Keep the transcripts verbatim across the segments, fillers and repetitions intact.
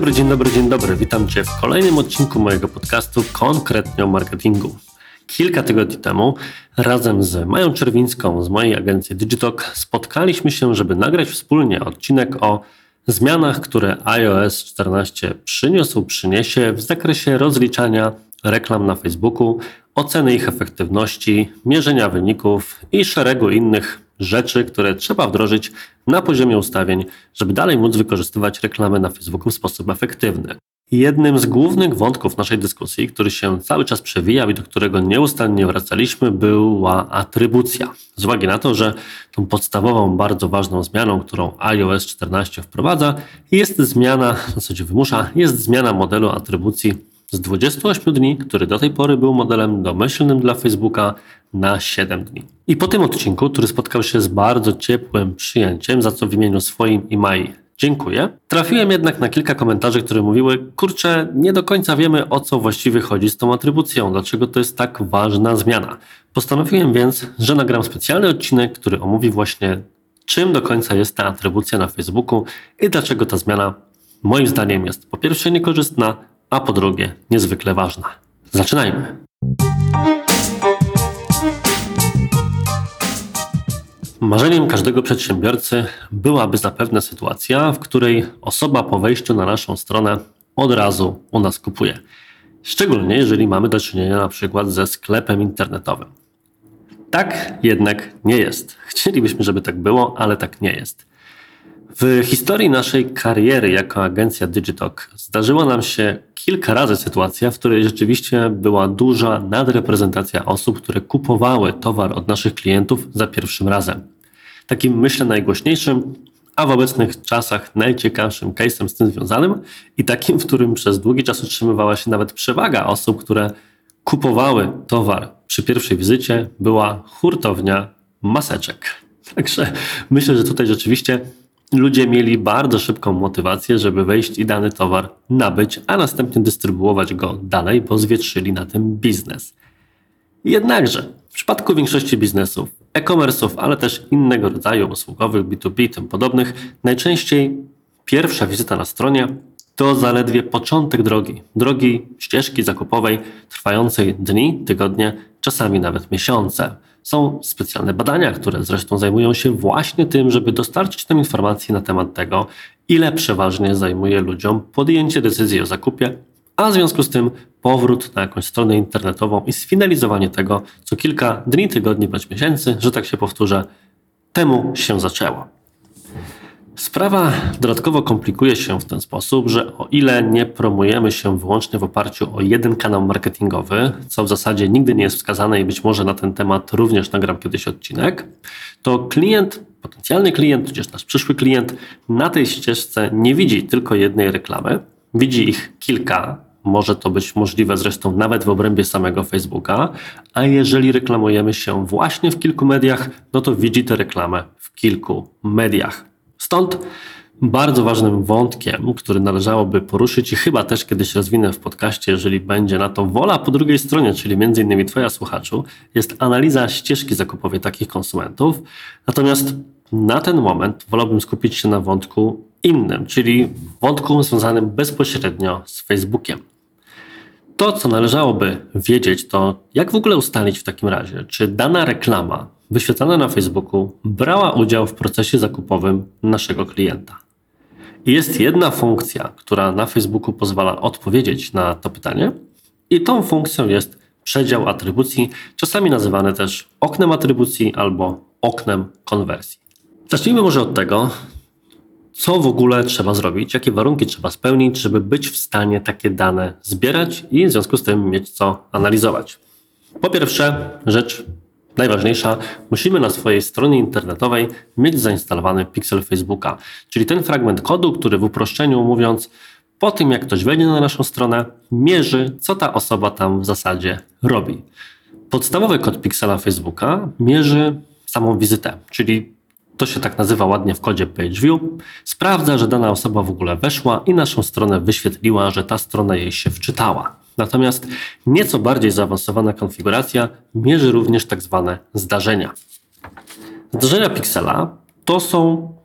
dobry, dzień dobry, dzień dobry. Witam Cię w kolejnym odcinku mojego podcastu konkretnie o marketingu. Kilka tygodni temu razem z Mają Czerwińską z mojej agencji Digitalk spotkaliśmy się, żeby nagrać wspólnie odcinek o zmianach, które iOS czternaście przyniósł, przyniesie w zakresie rozliczania reklam na Facebooku, oceny ich efektywności, mierzenia wyników i szeregu innych rzeczy, które trzeba wdrożyć na poziomie ustawień, żeby dalej móc wykorzystywać reklamy na Facebooku w sposób efektywny. Jednym z głównych wątków naszej dyskusji, który się cały czas przewijał i do którego nieustannie wracaliśmy, była atrybucja. Z uwagi na to, że tą podstawową, bardzo ważną zmianą, którą iOS czternaście wprowadza, jest zmiana, w zasadzie wymusza, jest zmiana modelu atrybucji z dwudziestu ośmiu dni, który do tej pory był modelem domyślnym dla Facebooka, na siedem dni. I po tym odcinku, który spotkał się z bardzo ciepłym przyjęciem, za co w imieniu swoim i Mai dziękuję, trafiłem jednak na kilka komentarzy, które mówiły: kurczę, nie do końca wiemy, o co właściwie chodzi z tą atrybucją, dlaczego to jest tak ważna zmiana. Postanowiłem więc, że nagram specjalny odcinek, który omówi właśnie, czym do końca jest ta atrybucja na Facebooku i dlaczego ta zmiana moim zdaniem jest po pierwsze niekorzystna, a po drugie niezwykle ważna. Zaczynajmy! Marzeniem każdego przedsiębiorcy byłaby zapewne sytuacja, w której osoba po wejściu na naszą stronę od razu u nas kupuje. Szczególnie jeżeli mamy do czynienia na przykład ze sklepem internetowym. Tak jednak nie jest. Chcielibyśmy, żeby tak było, ale tak nie jest. W historii naszej kariery jako agencja Digitalk zdarzyła nam się kilka razy sytuacja, w której rzeczywiście była duża nadreprezentacja osób, które kupowały towar od naszych klientów za pierwszym razem. Takim, myślę, najgłośniejszym, a w obecnych czasach najciekawszym case'em z tym związanym i takim, w którym przez długi czas utrzymywała się nawet przewaga osób, które kupowały towar przy pierwszej wizycie, była hurtownia maseczek. Także myślę, że tutaj rzeczywiście ludzie mieli bardzo szybką motywację, żeby wejść i dany towar nabyć, a następnie dystrybuować go dalej, bo zwietrzyli na tym biznes. Jednakże w przypadku większości biznesów, e-commerce'ów, ale też innego rodzaju usługowych, B dwa B i tym podobnych, najczęściej pierwsza wizyta na stronie to zaledwie początek drogi, drogi ścieżki zakupowej trwającej dni, tygodnie, czasami nawet miesiące. Są specjalne badania, które zresztą zajmują się właśnie tym, żeby dostarczyć nam informacji na temat tego, ile przeważnie zajmuje ludziom podjęcie decyzji o zakupie, a w związku z tym powrót na jakąś stronę internetową i sfinalizowanie tego co kilka dni, tygodni bądź miesięcy, że tak się powtórzę, temu się zaczęło. Sprawa dodatkowo komplikuje się w ten sposób, że o ile nie promujemy się wyłącznie w oparciu o jeden kanał marketingowy, co w zasadzie nigdy nie jest wskazane i być może na ten temat również nagram kiedyś odcinek, to klient, potencjalny klient, tudzież nasz przyszły klient na tej ścieżce nie widzi tylko jednej reklamy, widzi ich kilka, może to być możliwe zresztą nawet w obrębie samego Facebooka, a jeżeli reklamujemy się właśnie w kilku mediach, no to widzi tę reklamę w kilku mediach. Stąd bardzo ważnym wątkiem, który należałoby poruszyć i chyba też kiedyś rozwinę w podcaście, jeżeli będzie na to wola po drugiej stronie, czyli między innymi Twoja słuchaczu, jest analiza ścieżki zakupowej takich konsumentów. Natomiast na ten moment wolałbym skupić się na wątku innym, czyli wątku związanym bezpośrednio z Facebookiem. To, co należałoby wiedzieć, to jak w ogóle ustalić w takim razie, czy dana reklama wyświetlana na Facebooku brała udział w procesie zakupowym naszego klienta. I jest jedna funkcja, która na Facebooku pozwala odpowiedzieć na to pytanie i tą funkcją jest przedział atrybucji, czasami nazywany też oknem atrybucji albo oknem konwersji. Zacznijmy może od tego, co w ogóle trzeba zrobić, jakie warunki trzeba spełnić, żeby być w stanie takie dane zbierać i w związku z tym mieć co analizować. Po pierwsze, rzecz najważniejsza, musimy na swojej stronie internetowej mieć zainstalowany piksel Facebooka, czyli ten fragment kodu, który w uproszczeniu mówiąc, po tym jak ktoś wejdzie na naszą stronę, mierzy, co ta osoba tam w zasadzie robi. Podstawowy kod piksela Facebooka mierzy samą wizytę, czyli to się tak nazywa ładnie w kodzie PageView, sprawdza, że dana osoba w ogóle weszła i naszą stronę wyświetliła, że ta strona jej się wczytała. Natomiast nieco bardziej zaawansowana konfiguracja mierzy również tak zwane zdarzenia. Zdarzenia piksela to są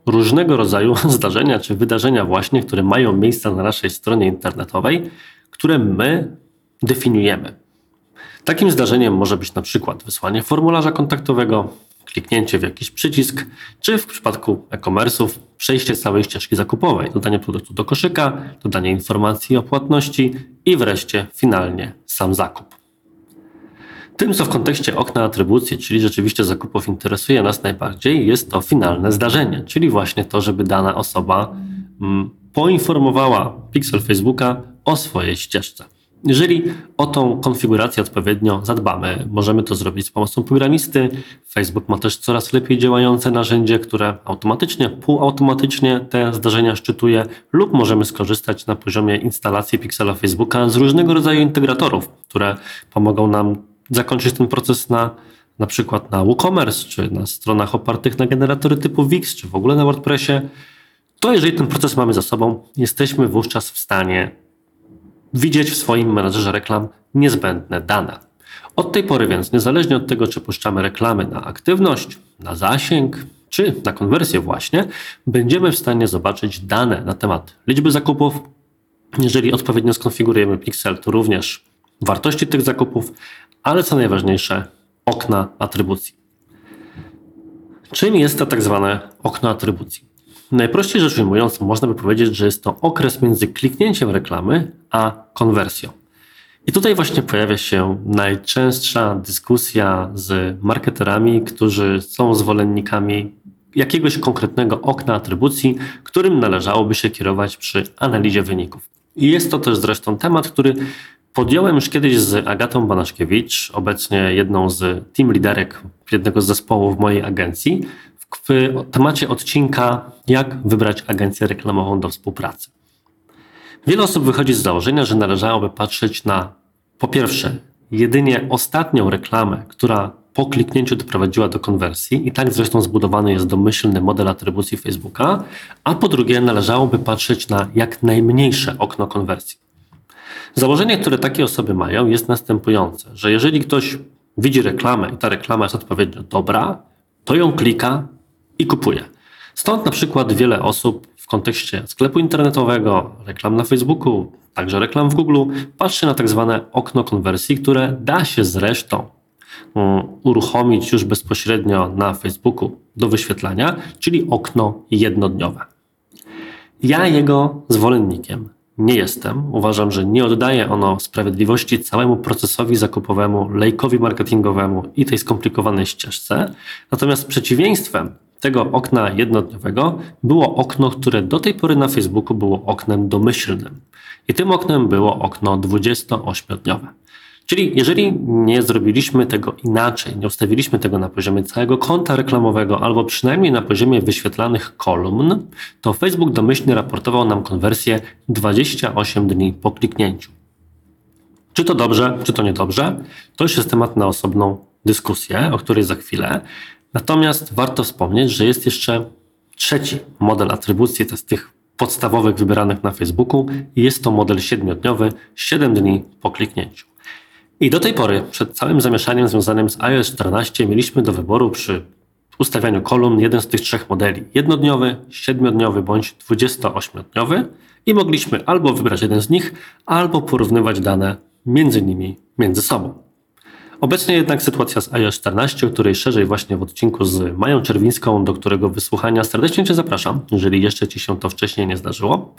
różnego rodzaju zdarzenia czy wydarzenia właśnie, które mają miejsce na naszej stronie internetowej, które my definiujemy. Takim zdarzeniem może być na przykład wysłanie formularza kontaktowego, kliknięcie w jakiś przycisk, czy w przypadku e-commerce'ów przejście całej ścieżki zakupowej, dodanie produktu do koszyka, dodanie informacji o płatności i wreszcie finalnie sam zakup. Tym, co w kontekście okna atrybucji, czyli rzeczywiście zakupów interesuje nas najbardziej, jest to finalne zdarzenie, czyli właśnie to, żeby dana osoba mm, poinformowała Pixel Facebooka o swojej ścieżce. Jeżeli o tą konfigurację odpowiednio zadbamy, możemy to zrobić z pomocą programisty. Facebook ma też coraz lepiej działające narzędzie, które automatycznie, półautomatycznie te zdarzenia szczytuje, lub możemy skorzystać na poziomie instalacji Pixela Facebooka z różnego rodzaju integratorów, które pomogą nam zakończyć ten proces na na przykład na WooCommerce, czy na stronach opartych na generatory typu Wix, czy w ogóle na WordPressie. To jeżeli ten proces mamy za sobą, jesteśmy wówczas w stanie widzieć w swoim menadżerze reklam niezbędne dane. Od tej pory więc, niezależnie od tego, czy puszczamy reklamy na aktywność, na zasięg, czy na konwersję właśnie, będziemy w stanie zobaczyć dane na temat liczby zakupów. Jeżeli odpowiednio skonfigurujemy Pixel, to również wartości tych zakupów, ale co najważniejsze, okna atrybucji. Czym jest to tak zwane okno atrybucji? Najprościej rzecz ujmując, można by powiedzieć, że jest to okres między kliknięciem reklamy a konwersją. I tutaj właśnie pojawia się najczęstsza dyskusja z marketerami, którzy są zwolennikami jakiegoś konkretnego okna atrybucji, którym należałoby się kierować przy analizie wyników. I jest to też zresztą temat, który podjąłem już kiedyś z Agatą Banaszkiewicz, obecnie jedną z team liderek jednego z zespołów w mojej agencji, w temacie odcinka jak wybrać agencję reklamową do współpracy. Wiele osób wychodzi z założenia, że należałoby patrzeć na po pierwsze jedynie ostatnią reklamę, która po kliknięciu doprowadziła do konwersji i tak zresztą zbudowany jest domyślny model atrybucji Facebooka, a po drugie należałoby patrzeć na jak najmniejsze okno konwersji. Założenie, które takie osoby mają, jest następujące, że jeżeli ktoś widzi reklamę i ta reklama jest odpowiednio dobra, to ją klika i kupuje. Stąd na przykład wiele osób w kontekście sklepu internetowego, reklam na Facebooku, także reklam w Google, patrzy na tak zwane okno konwersji, które da się zresztą um, uruchomić już bezpośrednio na Facebooku do wyświetlania, czyli okno jednodniowe. Ja jego zwolennikiem nie jestem. Uważam, że nie oddaje ono sprawiedliwości całemu procesowi zakupowemu, lejkowi marketingowemu i tej skomplikowanej ścieżce. Natomiast przeciwieństwem tego okna jednodniowego było okno, które do tej pory na Facebooku było oknem domyślnym. I tym oknem było okno dwudziestoośmiodniowe. Czyli jeżeli nie zrobiliśmy tego inaczej, nie ustawiliśmy tego na poziomie całego konta reklamowego albo przynajmniej na poziomie wyświetlanych kolumn, to Facebook domyślnie raportował nam konwersję dwadzieścia osiem dni po kliknięciu. Czy to dobrze, czy to niedobrze? To już jest temat na osobną dyskusję, o której za chwilę. Natomiast warto wspomnieć, że jest jeszcze trzeci model atrybucji, to z tych podstawowych wybieranych na Facebooku. Jest to model siedmiodniowy, siedem dni po kliknięciu. I do tej pory, przed całym zamieszaniem związanym z iOS czternaście, mieliśmy do wyboru przy ustawianiu kolumn jeden z tych trzech modeli. Jednodniowy, siedmiodniowy bądź dwudziestoośmiodniowy i mogliśmy albo wybrać jeden z nich, albo porównywać dane między nimi, między sobą. Obecnie jednak sytuacja z iOS czternaście, o której szerzej właśnie w odcinku z Mają Czerwińską, do którego wysłuchania serdecznie Cię zapraszam, jeżeli jeszcze Ci się to wcześniej nie zdarzyło.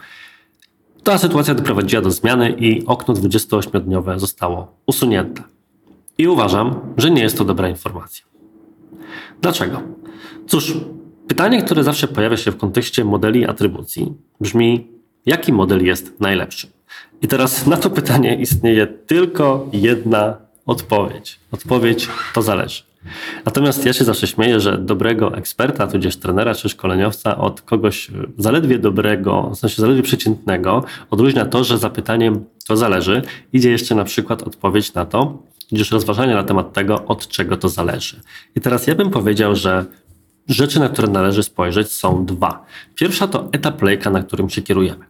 Ta sytuacja doprowadziła do zmiany i okno dwudziestoośmiodniowe zostało usunięte. I uważam, że nie jest to dobra informacja. Dlaczego? Cóż, pytanie, które zawsze pojawia się w kontekście modeli atrybucji brzmi, jaki model jest najlepszy? I teraz na to pytanie istnieje tylko jedna odpowiedź. Odpowiedź to zależy. Natomiast ja się zawsze śmieję, że dobrego eksperta, tudzież trenera czy szkoleniowca od kogoś zaledwie dobrego, w sensie zaledwie przeciętnego, odróżnia to, że za pytaniem to zależy idzie jeszcze na przykład odpowiedź na to, tudzież rozważanie na temat tego, od czego to zależy. I teraz ja bym powiedział, że rzeczy, na które należy spojrzeć, są dwa. Pierwsza to etap lejka, na którym się kierujemy.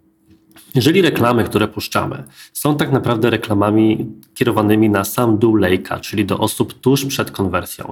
Jeżeli reklamy, które puszczamy, są tak naprawdę reklamami kierowanymi na sam dół lejka, czyli do osób tuż przed konwersją,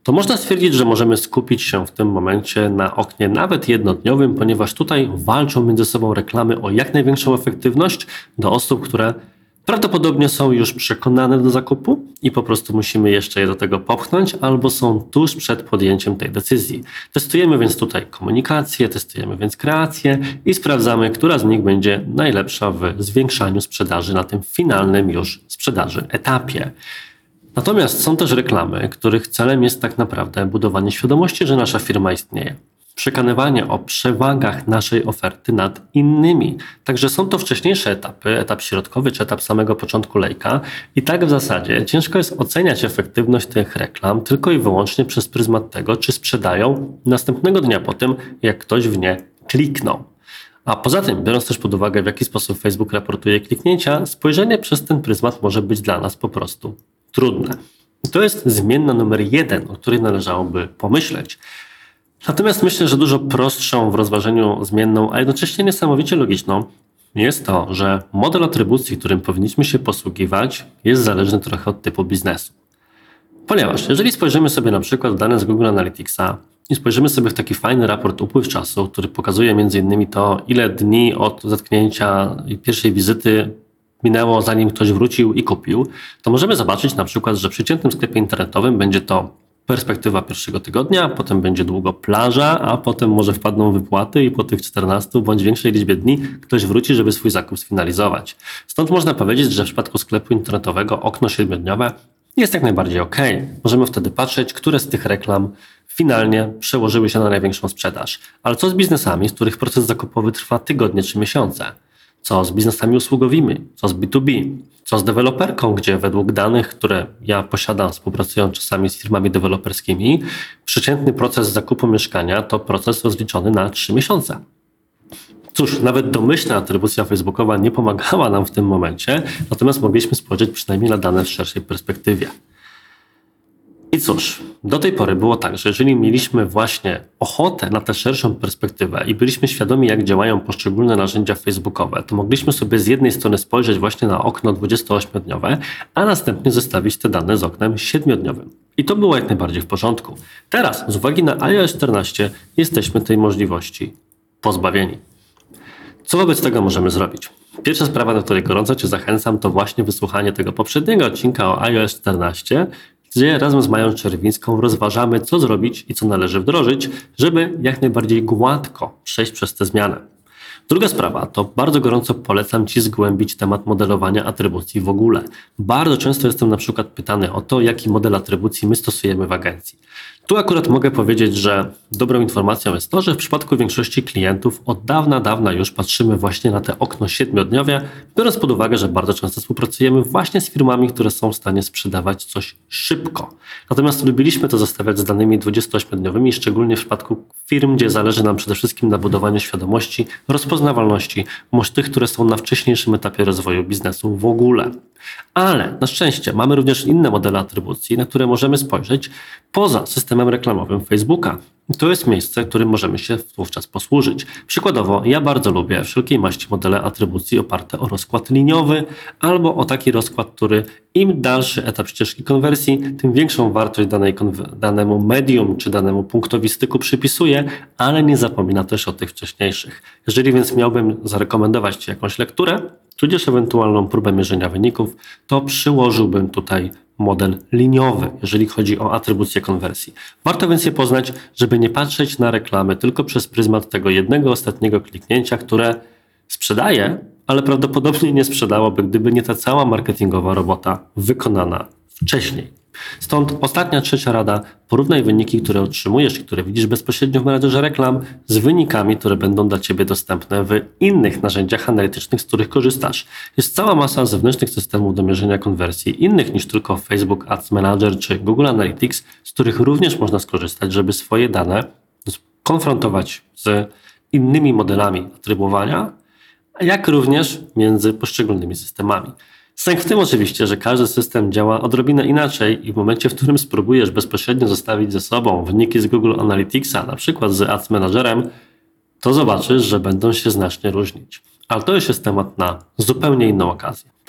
to można stwierdzić, że możemy skupić się w tym momencie na oknie nawet jednodniowym, ponieważ tutaj walczą między sobą reklamy o jak największą efektywność do osób, które prawdopodobnie są już przekonane do zakupu i po prostu musimy jeszcze je do tego popchnąć albo są tuż przed podjęciem tej decyzji. Testujemy więc tutaj komunikację, testujemy więc kreację i sprawdzamy, która z nich będzie najlepsza w zwiększaniu sprzedaży na tym finalnym już sprzedaży etapie. Natomiast są też reklamy, których celem jest tak naprawdę budowanie świadomości, że nasza firma istnieje. Przekonywanie o przewagach naszej oferty nad innymi. Także są to wcześniejsze etapy, etap środkowy czy etap samego początku lejka i tak w zasadzie ciężko jest oceniać efektywność tych reklam tylko i wyłącznie przez pryzmat tego, czy sprzedają następnego dnia po tym, jak ktoś w nie kliknął. A poza tym, biorąc też pod uwagę, w jaki sposób Facebook raportuje kliknięcia, spojrzenie przez ten pryzmat może być dla nas po prostu trudne. I to jest zmienna numer jeden, o której należałoby pomyśleć. Natomiast myślę, że dużo prostszą w rozważeniu zmienną, a jednocześnie niesamowicie logiczną jest to, że model atrybucji, którym powinniśmy się posługiwać, jest zależny trochę od typu biznesu. Ponieważ jeżeli spojrzymy sobie na przykład w dane z Google Analyticsa i spojrzymy sobie w taki fajny raport upływ czasu, który pokazuje między innymi to, ile dni od zatknięcia i pierwszej wizyty minęło, zanim ktoś wrócił i kupił, to możemy zobaczyć na przykład, że w przeciętnym sklepie internetowym będzie to perspektywa pierwszego tygodnia, potem będzie długo plaża, a potem może wpadną wypłaty i po tych czternastu bądź większej liczbie dni ktoś wróci, żeby swój zakup sfinalizować. Stąd można powiedzieć, że w przypadku sklepu internetowego okno siedmiodniowe jest jak najbardziej ok. Możemy wtedy patrzeć, które z tych reklam finalnie przełożyły się na największą sprzedaż. Ale co z biznesami, z których proces zakupowy trwa tygodnie czy miesiące? Co z biznesami usługowymi? Co z B dwa B? Co z deweloperką, gdzie według danych, które ja posiadam, współpracując czasami z firmami deweloperskimi, przeciętny proces zakupu mieszkania to proces rozliczony na trzy miesiące. Cóż, nawet domyślna atrybucja facebookowa nie pomagała nam w tym momencie, natomiast mogliśmy spojrzeć przynajmniej na dane w szerszej perspektywie. I cóż, do tej pory było tak, że jeżeli mieliśmy właśnie ochotę na tę szerszą perspektywę i byliśmy świadomi, jak działają poszczególne narzędzia facebookowe, to mogliśmy sobie z jednej strony spojrzeć właśnie na okno dwudziestoośmiodniowe, a następnie zestawić te dane z oknem siedmiodniowym. I to było jak najbardziej w porządku. Teraz, z uwagi na iOS czternaście, jesteśmy tej możliwości pozbawieni. Co wobec tego możemy zrobić? Pierwsza sprawa, do której gorąco Cię zachęcam, to właśnie wysłuchanie tego poprzedniego odcinka o iOS czternaście, gdzie razem z Mają Czerwińską rozważamy, co zrobić i co należy wdrożyć, żeby jak najbardziej gładko przejść przez tę zmianę. Druga sprawa, to bardzo gorąco polecam Ci zgłębić temat modelowania atrybucji w ogóle. Bardzo często jestem na przykład pytany o to, jaki model atrybucji my stosujemy w agencji. Tu akurat mogę powiedzieć, że dobrą informacją jest to, że w przypadku większości klientów od dawna, dawna już patrzymy właśnie na te okno siedmiodniowe, biorąc pod uwagę, że bardzo często współpracujemy właśnie z firmami, które są w stanie sprzedawać coś szybko. Natomiast lubiliśmy to zostawiać z danymi dwudziestoośmiodniowymi, szczególnie w przypadku firm, gdzie zależy nam przede wszystkim na budowaniu świadomości, rozpoznawalności, może tych, które są na wcześniejszym etapie rozwoju biznesu w ogóle. Ale na szczęście mamy również inne modele atrybucji, na które możemy spojrzeć poza systemem reklamowym Facebooka. I to jest miejsce, którym możemy się wówczas posłużyć. Przykładowo, ja bardzo lubię wszelkiej maści modele atrybucji oparte o rozkład liniowy albo o taki rozkład, który im dalszy etap ścieżki konwersji, tym większą wartość danej konwer- danemu medium czy danemu punktowi styku przypisuje, ale nie zapomina też o tych wcześniejszych. Jeżeli więc miałbym zarekomendować Ci jakąś lekturę, tudzież ewentualną próbę mierzenia wyników, to przyłożyłbym tutaj model liniowy, jeżeli chodzi o atrybucję konwersji. Warto więc je poznać, żeby nie patrzeć na reklamy tylko przez pryzmat tego jednego ostatniego kliknięcia, które sprzedaje, ale prawdopodobnie nie sprzedałoby, gdyby nie ta cała marketingowa robota wykonana wcześniej. Stąd ostatnia, trzecia rada, porównaj wyniki, które otrzymujesz i które widzisz bezpośrednio w menadżerze reklam z wynikami, które będą dla Ciebie dostępne w innych narzędziach analitycznych, z których korzystasz. Jest cała masa zewnętrznych systemów do mierzenia konwersji, innych niż tylko Facebook Ads Manager czy Google Analytics, z których również można skorzystać, żeby swoje dane konfrontować z innymi modelami atrybuowania, jak również między poszczególnymi systemami. Sęk w tym oczywiście, że każdy system działa odrobinę inaczej i w momencie, w którym spróbujesz bezpośrednio zostawić ze sobą wyniki z Google Analyticsa, na przykład z Ads Managerem, to zobaczysz, że będą się znacznie różnić. Ale to już jest temat na zupełnie inną okazję.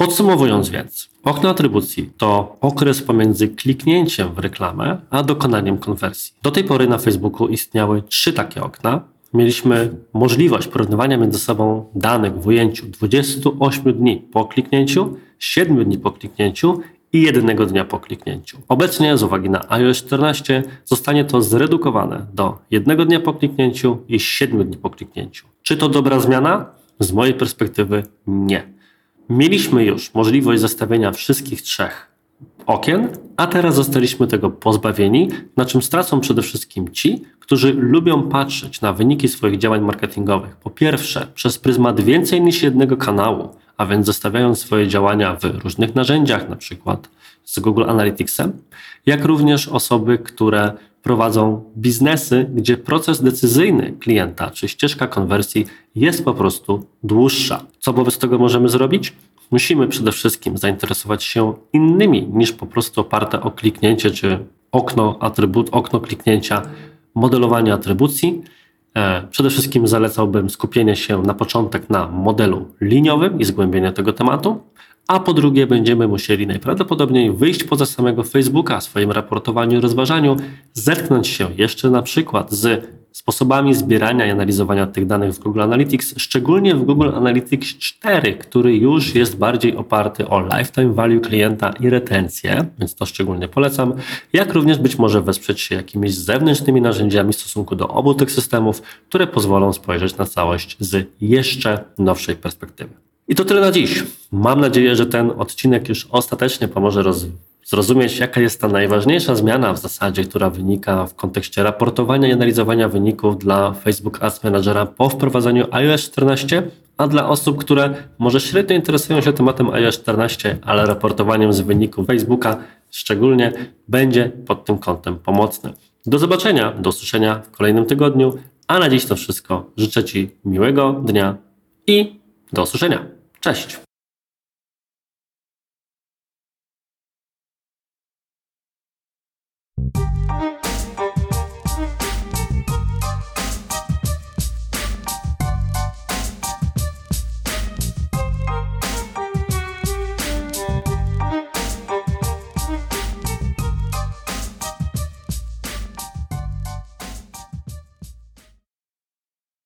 Podsumowując więc, okno atrybucji to okres pomiędzy kliknięciem w reklamę, a dokonaniem konwersji. Do tej pory na Facebooku istniały trzy takie okna. Mieliśmy możliwość porównywania między sobą danych w ujęciu dwudziestu ośmiu dni po kliknięciu, siedmiu dni po kliknięciu i jednego dnia po kliknięciu. Obecnie z uwagi na iOS czternaście zostanie to zredukowane do jednego dnia po kliknięciu i siedmiu dni po kliknięciu. Czy to dobra zmiana? Z mojej perspektywy nie. Mieliśmy już możliwość zestawienia wszystkich trzech okien, a teraz zostaliśmy tego pozbawieni, na czym stracą przede wszystkim ci, którzy lubią patrzeć na wyniki swoich działań marketingowych. Po pierwsze, przez pryzmat więcej niż jednego kanału, a więc zestawiając swoje działania w różnych narzędziach, na przykład z Google Analyticsem, jak również osoby, które prowadzą biznesy, gdzie proces decyzyjny klienta czy ścieżka konwersji jest po prostu dłuższa. Co wobec tego możemy zrobić? Musimy przede wszystkim zainteresować się innymi niż po prostu oparte o kliknięcie czy okno atrybut, okno kliknięcia, modelowanie atrybucji. Przede wszystkim zalecałbym skupienie się na początek na modelu liniowym i zgłębienie tego tematu, a po drugie będziemy musieli najprawdopodobniej wyjść poza samego Facebooka w swoim raportowaniu i rozważaniu, zetknąć się jeszcze na przykład z sposobami zbierania i analizowania tych danych w Google Analytics, szczególnie w Google Analytics cztery, który już jest bardziej oparty o lifetime value klienta i retencję, więc to szczególnie polecam, jak również być może wesprzeć się jakimiś zewnętrznymi narzędziami w stosunku do obu tych systemów, które pozwolą spojrzeć na całość z jeszcze nowszej perspektywy. I to tyle na dziś. Mam nadzieję, że ten odcinek już ostatecznie pomoże roz... zrozumieć, jaka jest ta najważniejsza zmiana w zasadzie, która wynika w kontekście raportowania i analizowania wyników dla Facebook Ads Managera po wprowadzeniu iOS czternaście, a dla osób, które może średnio interesują się tematem iOS czternaście, ale raportowaniem z wyników Facebooka szczególnie będzie pod tym kątem pomocne. Do zobaczenia, do usłyszenia w kolejnym tygodniu, a na dziś to wszystko. Życzę Ci miłego dnia i do usłyszenia. Cześć!